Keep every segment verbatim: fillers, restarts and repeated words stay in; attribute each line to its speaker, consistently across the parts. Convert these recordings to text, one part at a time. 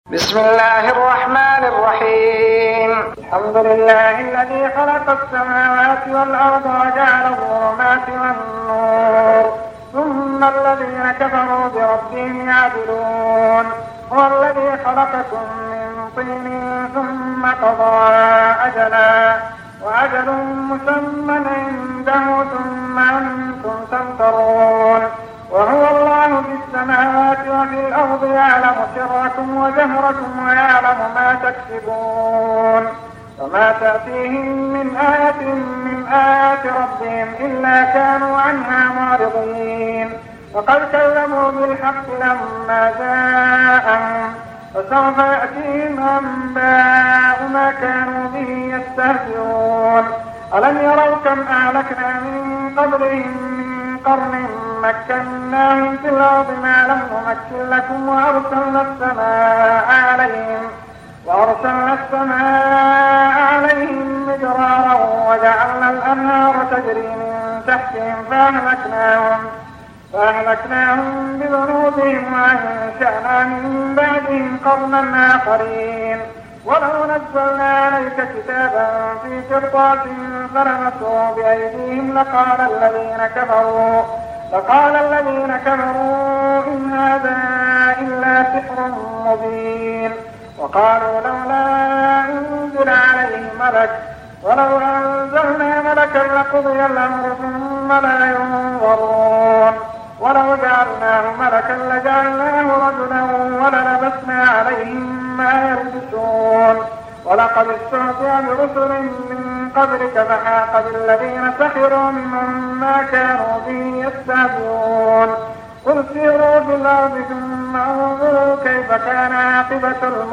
Speaker 1: بسم الله الرحمن الرحيم. الحمد لله الذي خلق السماوات والأرض وجعل الظلمات والنور ثم الذين كفروا بربهم يعدلون. هو الذي خلقكم من طين ثم قضى أجلا وأجل مسمى عنده ثم أنتم تمترون. وهو الله في السماوات وفي الأرض يعلم سركم وجهركم ويعلم ما تكسبون. وما تأتيهم من آية من آيات ربهم إلا كانوا عنها معرضين. وقد كذبوا بالحق لما جاءهم فسوف يأتيهم أنباء ما كانوا به يستهزئون. ألم يروا كم أهلكنا من قبلهم من قرن مكناهم في الأرض ما لم نمكن لكم وأرسلنا السماء عليهم وأرسلنا السماء عليهم مدرارا وجعلنا الأنهار تجري من تحتهم فأهلكناهم فأهلكناهم بذنوبهم وأنشأنا من بعدهم قرنا آخرين. ولو نزلنا عليك كتابا في قرطاس فلمسوه بأيديهم لقال الذين كفروا لقال الذين كفروا إن هذا إلا سحر مبين. وقالوا لولا أنزل عليه ملك ولو أنزلنا ملكا لقضي الأمر ثم لا ينظرون. ولو جعلناه ملكا لجعلناه رجلا وللبسنا عليهم ما يلبسون. ولقد استهزئ برسل من قبلك فحاق بالذين سخروا منهم ما كانوا به يستهزئون. قل سيروا في الأرض ثم انظروا كيف كان عاقبة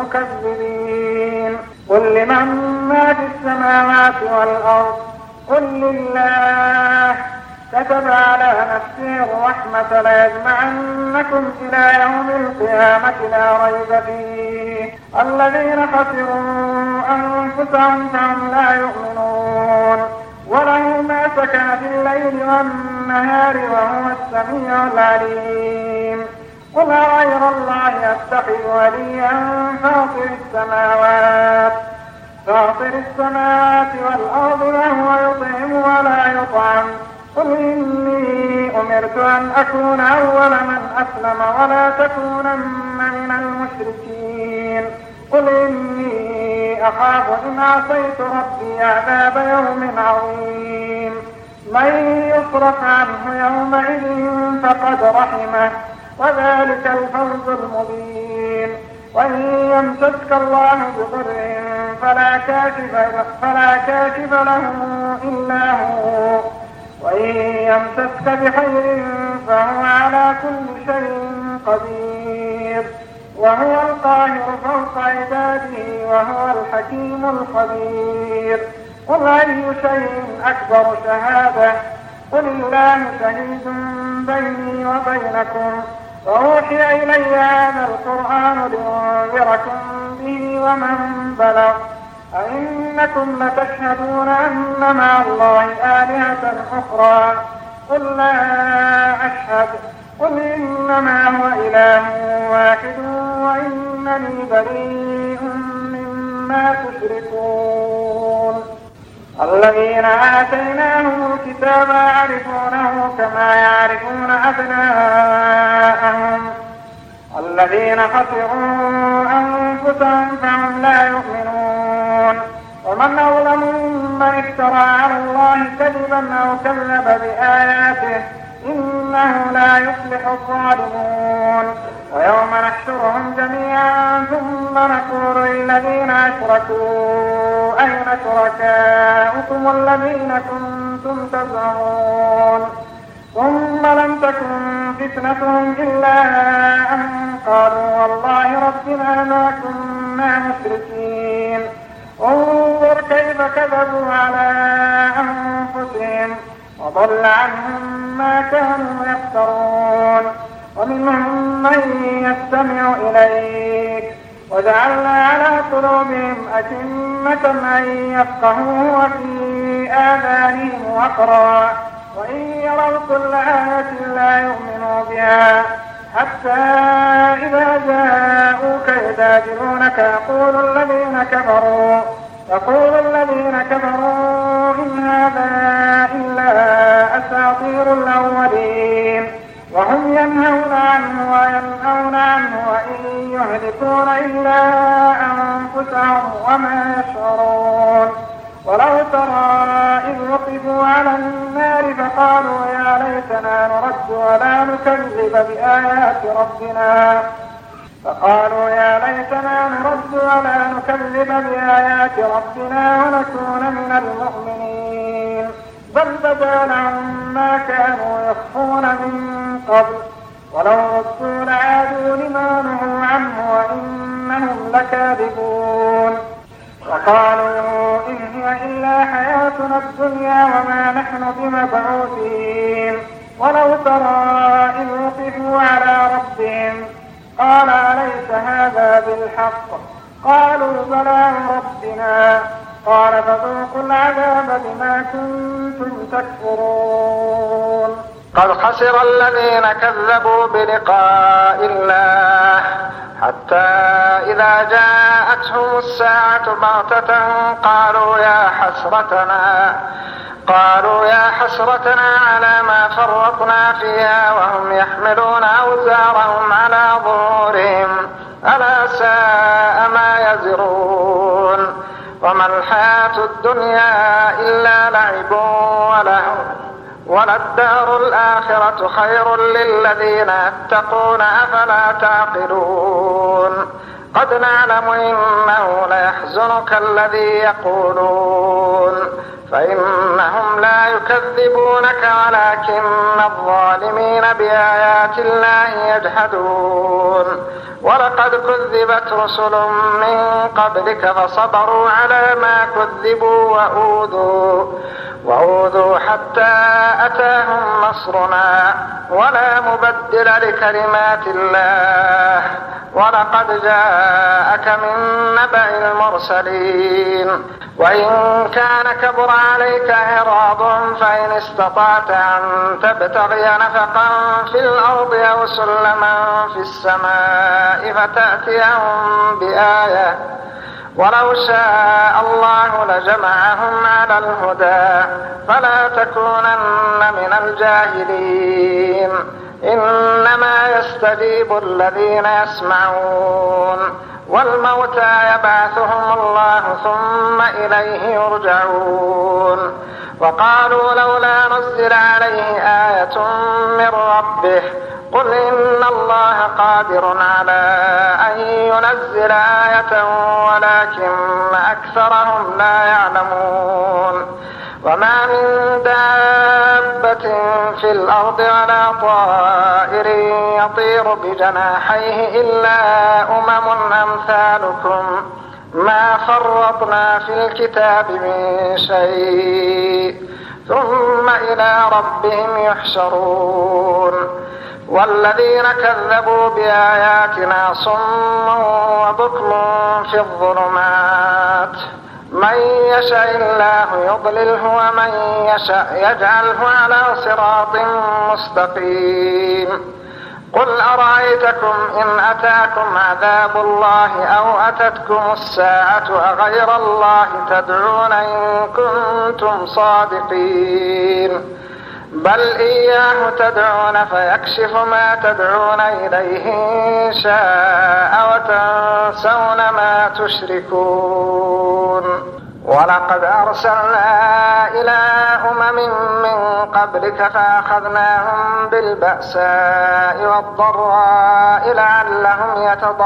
Speaker 1: المكذبين. قل لمن ما في السماوات والأرض قل لله كتب على نفسه الرحمة ليجمعنكم إلى يوم القيامة لا ريب فيه. الذين خسروا أنفسهم فهم لا يؤمنون. وله ما سكن في الليل والنهار وهو السميع العليم. قل غير الله أتخذ وليا فاطر السماوات فاطر السماوات والأرض وهو يطعم ولا يطعم. قل إني أمرت أن أكون أول من أسلم ولا تكونن من المشركين. قل إني أخاف إن عصيت ربي عذاب يوم عظيم. من يصرف عنه يومئذ فقد رحمه وذلك الفوز المبين. وإن يمسسك الله بضر فلا كاشف, فلا كاشف له إلا هو وإن يمسسك بخير فهو على كل شيء قدير. وهو القاهر فوق عباده وهو الحكيم الخبير. قل أي شيء أكبر شهادة قل الله شهيد بيني وبينكم وأوحي إلي هذا القرآن لأنذركم به ومن بلغ. أئنكم لتشهدون أن مع الله آلهة أخرى قل لا أشهد قل إنما هو إله واحد وإنني بريء مما تشركون. الذين آتيناهم الكتاب يعرفونه كما يعرفون أبناءهم الذين خسروا أنفسهم فهم لا يؤمنون. ومن أظلم ممن افترى على الله كذبا أو كذب بآياته إنه لا يفلح الظالمون. ويوم نحشرهم جميعا ثم نقول للذين أشركوا أين شركاؤكم الذين كنتم تزعمون ثم لم تكن فتنتهم إلا أن قالوا والله ربنا ما كنا مشركين. انظر كيف كذبوا على أنفسهم وضل عنهم ما كانوا يفترون. ومنهم من يستمع إليك وجعلنا على قلوبهم أكنة أن يفقهوا وفي آذانهم وقرا وإن يروا كل آية لا يؤمنوا بها حتى إذا جاءوك يجادلونك يقول الذين كفروا يقول الذين كفروا إن هذا إلا أساطير الأولين وهم ينهون عنه وينهون عنه وإن يهلكون إلا أنفسهم وما يشعرون. ولو ترى إذ وقفوا على النار فقالوا يا ليتنا نرد ولا نكذب بآيات ربنا فقالوا يا ليتنا نرد ولا نكذب بآيات ربنا ونكون من المؤمنين بل بدا لهم ما كانوا يخفون من قبل ولو ردوا لعادوا لما نهوا عنه وإنهم لكاذبون. وقالوا إن هي إلا حياتنا الدنيا وما نحن بمبعوثين. ولو ترى إذ وقفوا على ربهم قال أليس هذا بالحق قالوا بلى ربنا قال فذوقوا العذاب بما كنتم تكفرون.
Speaker 2: قد خسر الذين كذبوا بلقاء الله حتى إذا جاءتهم الساعة بغتة قالوا يا حسرتنا قالوا يا حسرتنا على ما فرطنا فيها وهم يحملون أوزارهم على ظهورهم ألا ساء ما يزرون. وما الحياة الدنيا إلا لعب ولهو وللدار الآخرة خير للذين يتقون أفلا تعقلون. قد نعلم إنه ليحزنك الذي يقولون فإنهم لا يكذبونك ولكن الظالمين بآيات الله يجحدون. ولقد كذبت رسل من قبلك فصبروا على ما كذبوا وأوذوا وأوذوا حتى أتاهم نصرنا ولا مبدل لكلمات الله. ولقد جاءك من نبأ المرسلين وإن كان كبر عليك إعراضهم فإن استطعت أن تبتغي نفقا في الأرض أو سلما في السماء فتأتيهم بآية ولو شاء الله لجمعهم على الهدى فلا تكونن من الجاهلين. إنما يستجيب الذين يسمعون والموتى يبعثهم الله ثم إليه يرجعون. وقالوا لولا نزل عليه آية من ربه قل إن الله قادر على أن ينزل آية ولكن أكثرهم لا يعلمون. وما من دابة في الأرض ولا طائر يطير بجناحيه إلا أمم أمثالكم ما فرطنا في الكتاب من شيء ثم إلى ربهم يحشرون. والذين كذبوا بآياتنا صم وبكم في الظلمات من يشاء الله يضلله ومن يشاء يجعله على صراط مستقيم. قل أرأيتكم إن أتاكم عذاب الله أو أتتكم الساعة أغير الله تدعون إن كنتم صادقين بل إياه تدعون فيكشف ما تدعون إليه إن شاء وتنسون ما تشركون. ولقد أرسلنا إلى أمم من قبلك فأخذناهم بالبأساء والضراء لعلهم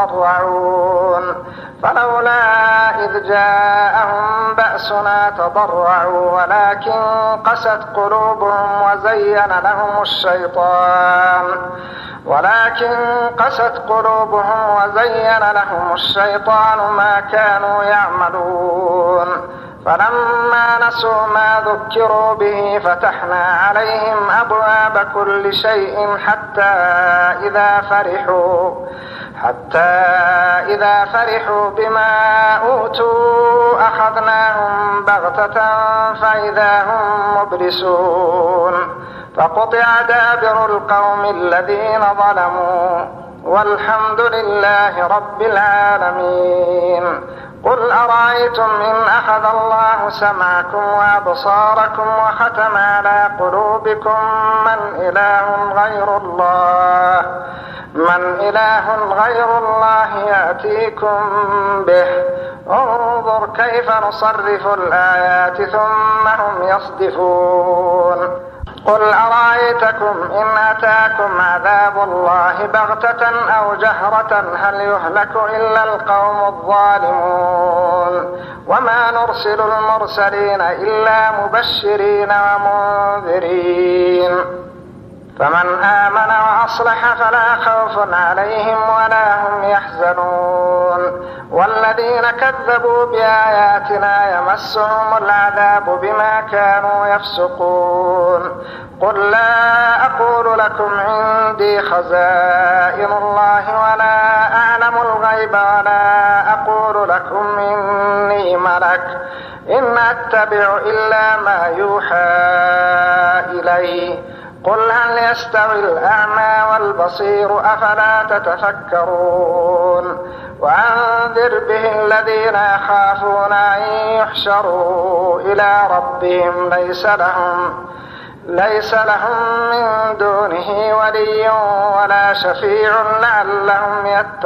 Speaker 2: يتضرعون فلولا إذ جاءهم بأسنا تضرعوا ولكن قست قلوبهم وزين لهم الشيطان ولكن قست قلوبهم وزين لهم الشيطان ما كانوا يعملون فلما نسوا ما ذكروا به فتحنا عليهم أبواب كل شيء حتى إذا فرحوا حتى إذا فرحوا بما أوتوا أخذناهم بغتة فإذا هم مبلسون فقطع دابر القوم الذين ظلموا والحمد لله رب العالمين. قل أرأيتم إن أخذ الله سمعكم وأبصاركم وختم على قلوبكم من إله غير الله من إله غير الله يأتيكم به انظر كيف نصرف الآيات ثم هم يصدفون. قل أرأيتكم إن أتاكم عذاب الله بغتة أو جهرة هل يهلك إلا القوم الظالمون وما نرسل المرسلين إلا مبشرين ومنذرين فمن آمن وأصلح فلا خوف عليهم ولا هم يحزنون والذين كذبوا بآياتنا يمسهم العذاب بما كانوا يفسقون. قل لا أقول لكم عندي خزائن الله ولا أعلم الغيب ولا أقول لكم إني ملك إن أتبع إلا ما يوحى إلي. قل هل يستوي الأعمى والبصير أفلا تتفكرون. وأنذر به الذين يخافون أن يحشروا إلى ربهم ليس لهم ليس لهم من دونه ولي ولا شفيع لعلهم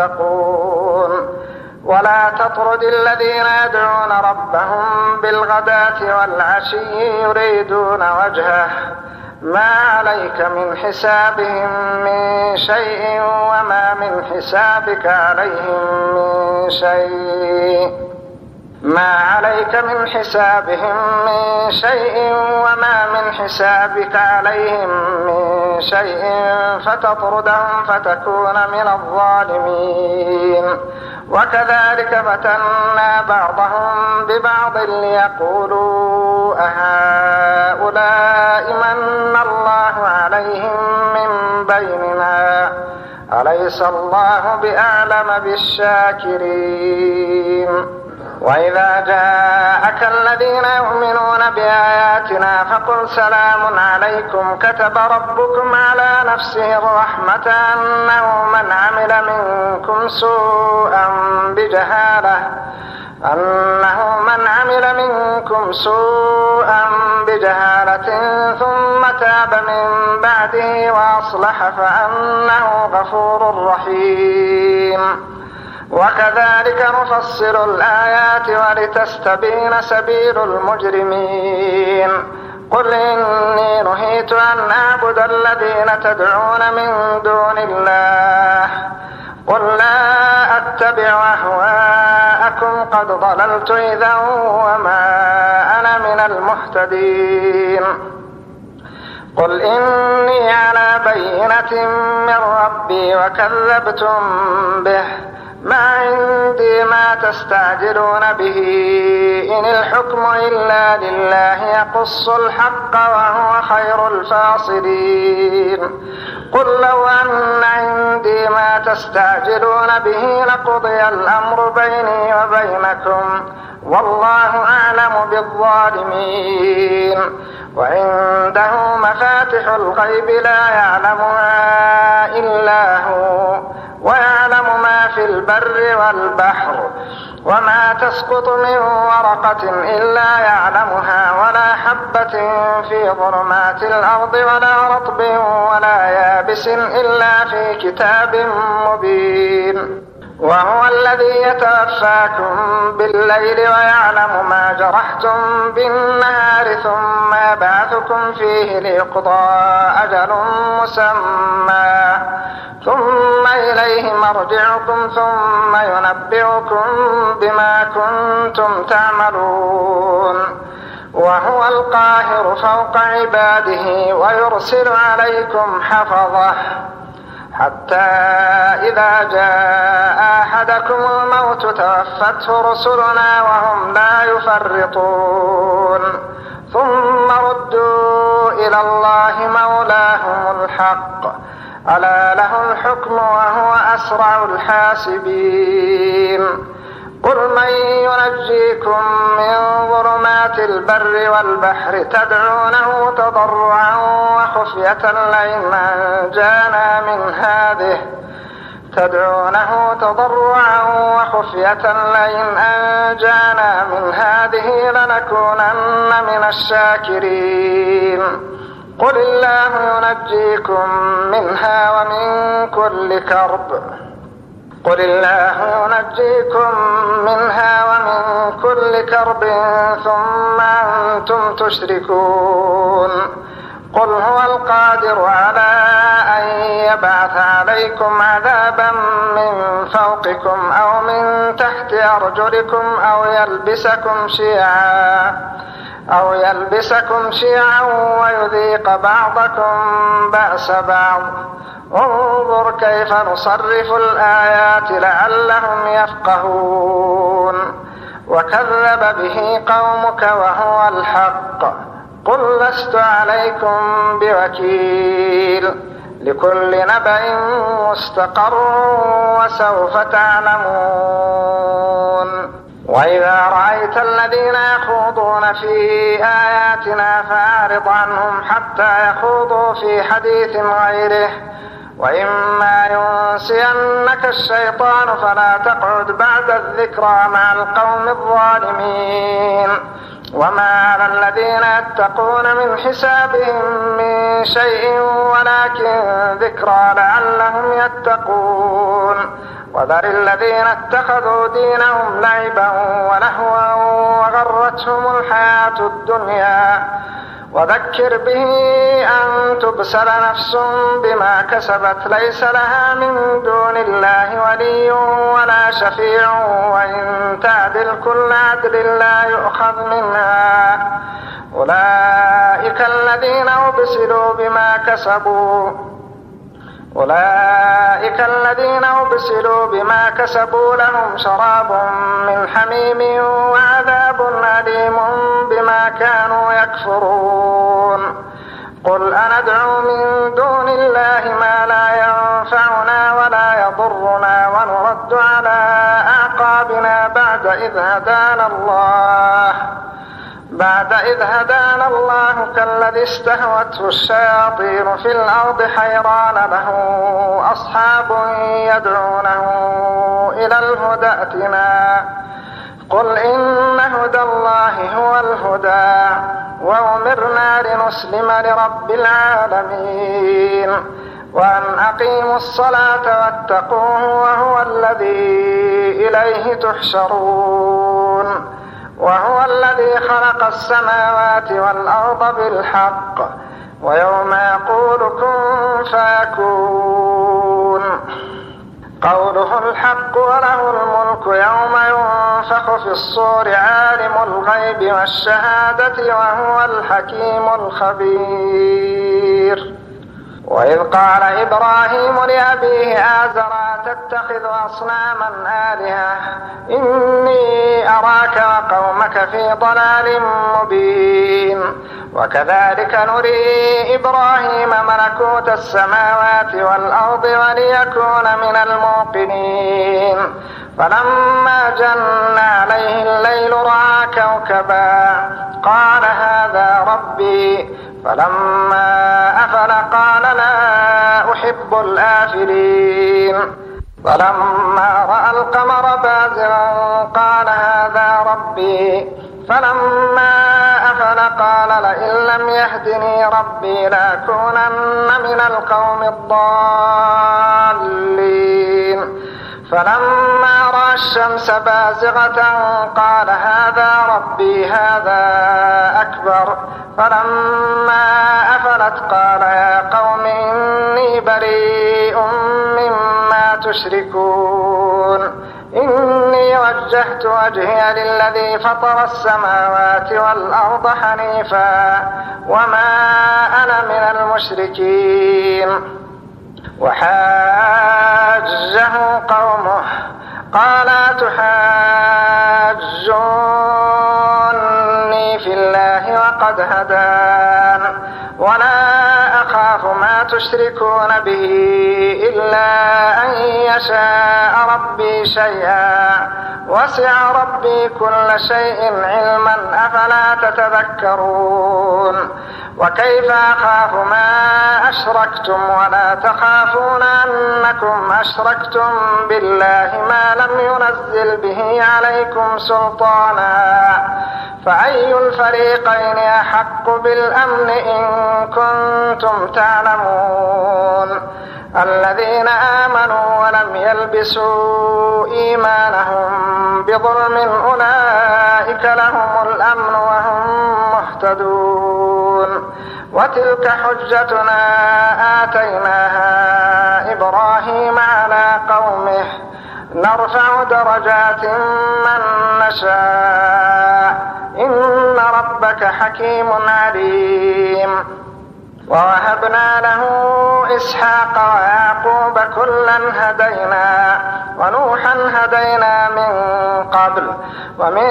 Speaker 2: يتقون. ولا تطرد الذين يدعون ربهم بالغداة والعشي يريدون وجهه ما عليك من حسابهم من شيء وما من حسابك عليهم من شيء ما عليك من حسابهم من شيء وما من حسابك عليهم من شيء فتطردهم فتكون من الظالمين. وكذلك فتنا بعضهم ببعض ليقولوا أهؤلاء من الله عليهم من بيننا أليس الله بأعلم بالشاكرين. وإذا جاءك الذين يؤمنون بآياتنا فقل سلام عليكم كتب ربكم على نفسه الرحمة أنه من عمل منكم سوءا بجهالة أنه من عمل منكم سوءا بجهالة ثم تاب من بعده وأصلح فأنه غفور رحيم. وكذلك نفصل الآيات ولتستبين سبيل المجرمين. قل إني نهيت أن أعبد الذين تدعون من دون الله قل لا أتبع أهواءكم قد ضللت إذا وما أنا من المهتدين. قل إني على بينة من ربي وكذبتم به ما عندي ما تستعجلون به إن الحكم إلا لله يقص الحق وهو خير الفاصلين. قل لو أن عندي ما تستعجلون به لقضي الأمر بيني وبينكم والله أعلم بالظالمين. وعنده مفاتح الغيب لا يعلمها إلا هو ويعلم ما في البر والبحر وما تسقط من ورقة إلا يعلمها ولا حبة في ظلمات الأرض ولا رطب ولا يابس إلا في كتاب مبين. وهو الذي يتوفاكم بالليل ويعلم ما جرحتم بالنهار ثم يبعثكم فيه ليقضى أجل مسمى ثم إليه مرجعكم ثم ينبئكم بما كنتم تعملون. وهو القاهر فوق عباده ويرسل عليكم حفظه حتى إذا جاء أحدكم الموت توفته رسلنا وهم لا يفرطون ثم ردوا إلى الله مولاهم الحق ألا له الحكم وهو أسرع الحاسبين قل من ينجيكم من ظلمات البر والبحر تدعونه تضرعا وخفية لئن أنجانا من هذه تدعونه تضرعا وخفية لئن أنجانا من هذه لنكونن من الشاكرين قل الله ينجيكم منها ومن كل كرب قل الله ينجيكم منها ومن كل كرب ثم أنتم تشركون قل هو القادر على أن يبعث عليكم عذابا من فوقكم أو من تحت أرجلكم أو يلبسكم شيعا أو يلبسكم شيعا ويذيق بعضكم بأس بعض انظر كيف نصرف الآيات لعلهم يفقهون وكذب به قومك وهو الحق قل لست عليكم بوكيل لكل نبأ مستقر وسوف تعلمون وإذا رأيت الذين يخوضون في آياتنا فأعرض عنهم حتى يخوضوا في حديث غيره وإما ينسينك الشيطان فلا تقعد بعد الذكرى مع القوم الظالمين وما على الذين يتقون من حسابهم من شيء ولكن ذكرى لعلهم يتقون وذر الذين اتخذوا دينهم لعبا ولهوا وغرتهم الحياة الدنيا وذكر به أن تبسل نفس بما كسبت ليس لها من دون الله ولي ولا شفيع وإن تعدل كل عدل لا يؤخذ منها أولئك الذين أبسلوا بما كسبوا أولئك الذين أبسلوا بما كسبوا لهم شراب من حميم وعذاب أليم بما كانوا يكفرون قل أندعو من دون الله ما لا ينفعنا ولا يضرنا ونرد على أعقابنا بعد إذ هدانا الله بعد إذ هدانا الله كالذي استهوته الشياطين في الأرض حيران له أصحاب يدعونه إلى الهدى ائتنا قل إن هدى الله هو الهدى وأمرنا لنسلم لرب العالمين وأن أقيموا الصلاة واتقوه وهو الذي إليه تحشرون وهو الذي خلق السماوات والأرض بالحق ويوم يقول كن فيكون قوله الحق وله الملك يوم ينفخ في الصور عالم الغيب والشهادة وهو الحكيم الخبير وإذ قال إبراهيم لأبيه آزر تتخذ أصناما آلهة إني أراك وقومك في ضلال مبين وكذلك نري إبراهيم ملكوت السماوات والأرض وليكون من الموقنين فلما جن عليه الليل رأى كوكبا قال هذا ربي فلما أفل قال لا أحب الآفلين فلما رأى القمر بازغا قال هذا ربي فلما أفل قال لئن لم يهدني ربي لأكونن من القوم الضالين فلما رأى الشمس بازغة قال هذا ربي هذا أكبر فلما أفلت قال يا قوم إني بريء مما تشركون إني وجهت وجهي للذي فطر السماوات والأرض حنيفا وما أنا من المشركين وحاجه قومه قال تحاجوني في الله وقد هدان ولا أخاف أخاف ما تشركون به إلا أن يشاء ربي شيئا وسع ربي كل شيء علما أفلا تتذكرون وكيف أخاف ما أشركتم ولا تخافون أنكم أشركتم بالله ما لم ينزل به عليكم سلطانا فأي الفريقين أحق بالأمن إن كنتم تعلمون الذين آمنوا ولم يلبسوا إيمانهم بظلم أولئك لهم الأمن وهم مهتدون وتلك حجتنا آتيناها إبراهيم على قومه نرفع درجات من نشاء إن ربك حكيم عليم ووهبنا له إسحاق ويعقوب كلا هدينا ونوحا هدينا من قبل ومن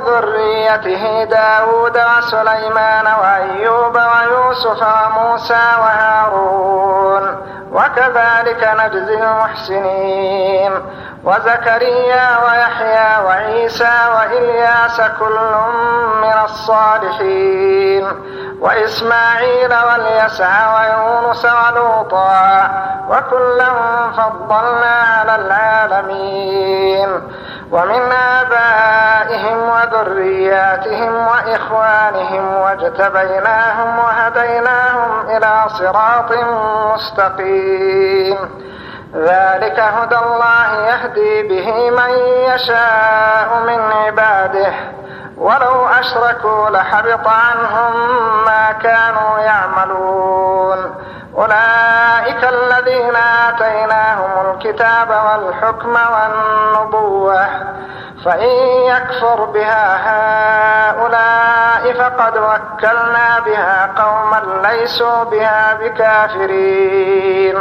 Speaker 2: ذريته داود وسليمان وأيوب ويوسف وموسى وهارون وكذلك نجزي المحسنين وزكريا ويحيى وعيسى وإلياس كل من الصالحين وإسماعيل واليسع ويونس ولوطا وكلا فضلنا على العالمين ومن آبائهم وذرياتهم وإخوانهم واجتبيناهم وهديناهم إلى صراط مستقيم ذلك هدى الله يهدي به من يشاء من عباده ولو أشركوا لحبط عنهم ما كانوا يعملون أولئك الذين آتيناهم الكتاب والحكم والنبوة فإن يكفر بها هؤلاء فقد وكلنا بها قوما ليسوا بها بكافرين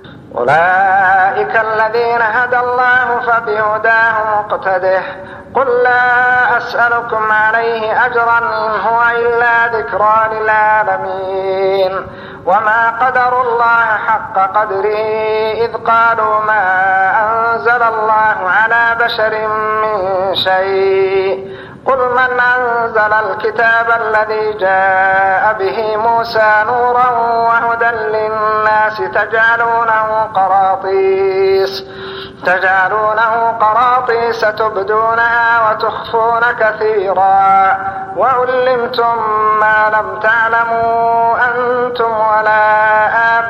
Speaker 2: أولئك الذين هدى الله فبهداه مقتده قل لا أسألكم عليه أجرا إن هو إلا ذكرى للعالمين وما قدروا الله حق قدره إذ قالوا ما أنزل الله على بشر من شيء قل من أنزل الكتاب الذي جاء به موسى نورا وهدى للناس تجعلونه قراطيس تجعلونه قراطيس تبدونها وتخفون كثيرا وعلمتم ما لم تعلموا أنتم ولا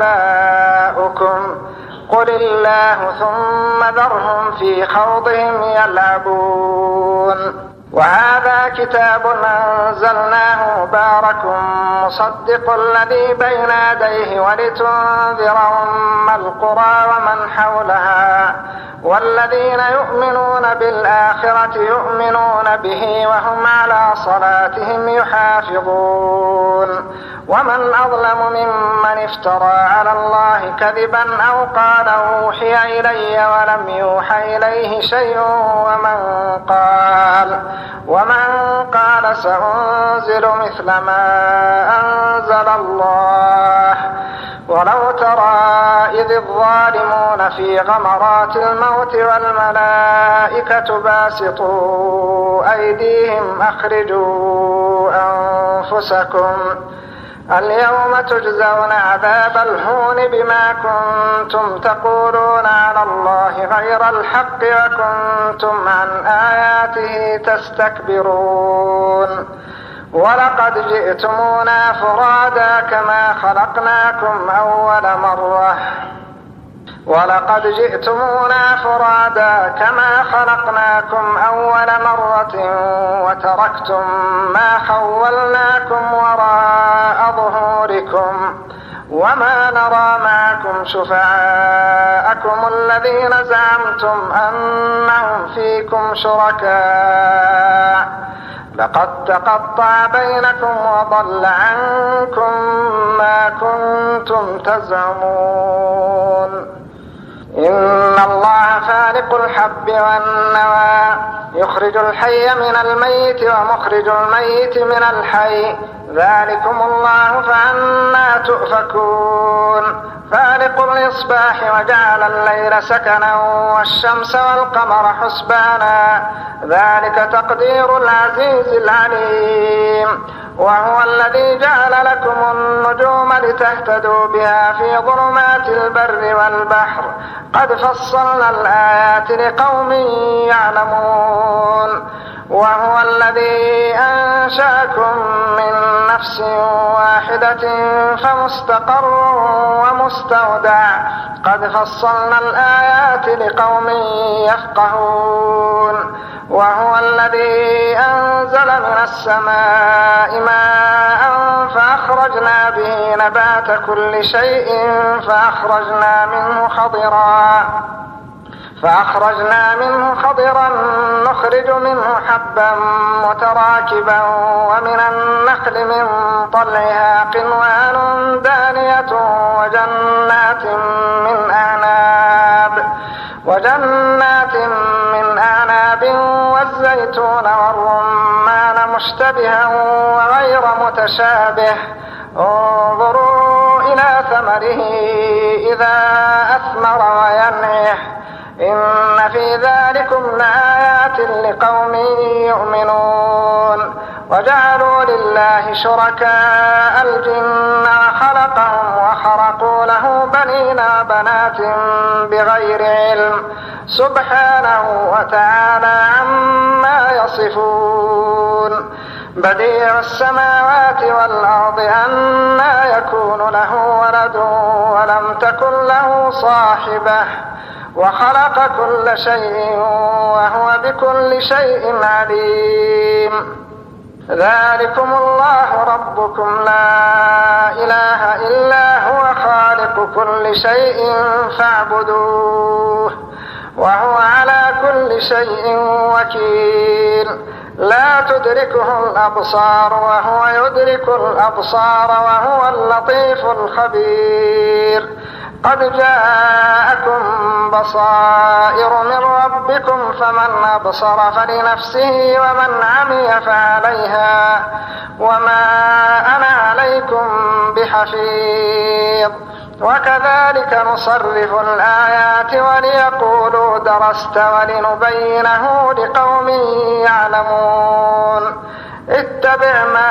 Speaker 2: آباؤكم قل الله ثم ذرهم في خوضهم يلعبون وهذا كتاب أنزلناه مبارك مصدق الذي بين يديه ولتنذر أم القرى ومن حولها والذين يؤمنون بالآخرة يؤمنون به وهم على صلاتهم يحافظون ومن أظلم ممن افترى على الله كذبا أو قال أوحي إلي ولم يوحى إليه شيء ومن قال ومن قال سأنزل مثل ما أنزل الله ولو ترى إذ الظالمون في غمرات الموت والملائكة باسطوا أيديهم أخرجوا أنفسكم اليوم تجزون عذاب الهون بما كنتم تقولون على الله غير الحق وكنتم عن آياته تستكبرون ولقد جئتمونا فرادا كما خلقناكم أول مرة ولقد جئتمونا فرادا كما خلقناكم أول مرة وتركتم ما خولناكم وراء ظهوركم وما نرى معكم شفعاءكم الذين زعمتم أنهم فيكم شركاء لقد تقطع بينكم وضل عنكم ما كنتم تزعمون إن الله فالق الحب والنوى يخرج الحي من الميت ومخرج الميت من الحي ذلكم الله فأنى تؤفكون فالق الإصباح وجعل الليل سكنا والشمس والقمر حسبانا ذلك تقدير العزيز العليم وهو الذي جعل لكم النجوم لتهتدوا بها في ظلمات البر والبحر قد فصلنا الآيات لقوم يعلمون وهو الذي أنشأكم من نفس واحدة فمستقر ومستودع قد فصلنا الآيات لقوم يفقهون وهو الذي أنزل من السماء ماء فأخرجنا به نبات كل شيء فأخرجنا منه خضرا فأخرجنا منه خضرا نخرج منه حبا متراكبا ومن النخل من طلعها قنوان دانية وجنات من أعناب وجنات من أعناب والزيتون والرمان مشتبها وغير متشابه انظروا إلى ثمره إذا أثمر وينعه إن في ذلكم لآيات لقوم يؤمنون وجعلوا لله شركاء الجن وخلقهم وخرقوا له بنين وبنات بغير علم سبحانه وتعالى عما يصفون بديع السماوات والأرض أنى يكون له ولد ولم تكن له صاحبة وخلق كل شيء وهو بكل شيء عليم ذلكم الله ربكم لا إله إلا هو خالق كل شيء فاعبدوه وهو على كل شيء وكيل لا تدركه الأبصار وهو يدرك الأبصار وهو اللطيف الخبير قد جاءكم بصائر من ربكم فمن أبصر فلنفسه ومن عمي فعليها وما أنا عليكم بحفيظ وكذلك نصرف الآيات وليقولوا درست ولنبينه لقوم يعلمون اتبع ما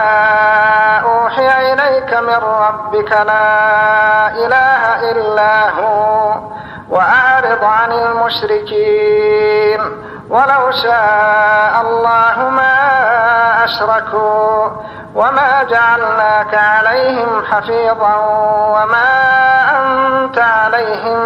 Speaker 2: أوحي إليك من ربك لا إله إلا هو وأعرض عن المشركين ولو شاء الله ما أشركوا وما جعلناك عليهم حفيظا وما أنت عليهم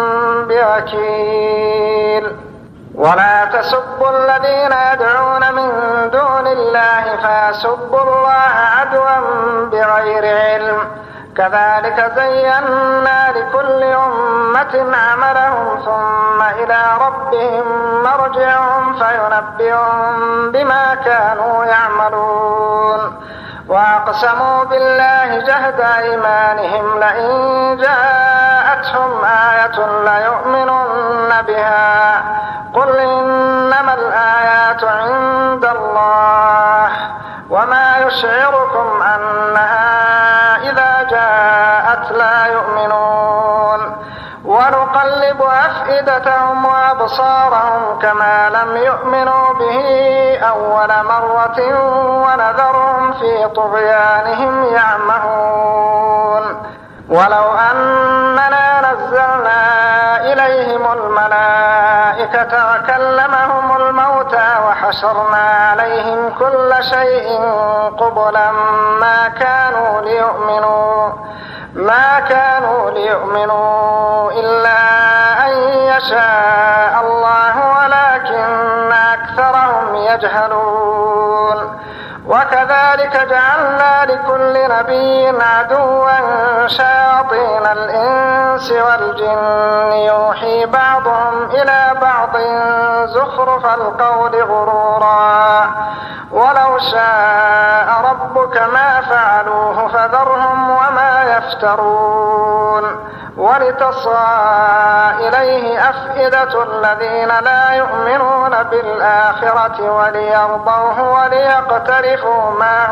Speaker 2: بوكيل ولا تسبوا الذين يدعون من دون الله فيسبوا الله عدوا بغير علم كذلك زينا لكل أمة عملهم ثم إلى ربهم مرجعهم فينبئهم بما كانوا يعملون وأقسموا بالله جهد أيمانهم لئن جاءتهم آية ليؤمنن بها قل إنما الآيات عند الله وما يشعركم أنها إذا جاءت لا يؤمنون ونقلب أفئدتهم وأبصارهم كما لم يؤمنوا به أول مرة ونذرهم في طغيانهم يعمهون ولو أننا نزلنا إليهم الملائكة وكلمهم الموتى وحشرنا عليهم كل شيء قبلا ما كانوا ليؤمنوا ما كانوا ليؤمنوا إلا أن يشاء الله ولكن أكثرهم يجهلون وكذلك جعلنا لكل نبي عدوا شياطين الإنس والجن يوحي بعضهم إلى بعض زخرف القول غرورا ولو شاء ربك ما فعلوه فذرهم وما يفترون ولتصغى إليه أفئدة الذين لا يؤمنون بالآخرة وليرضوه وليقترفوا ما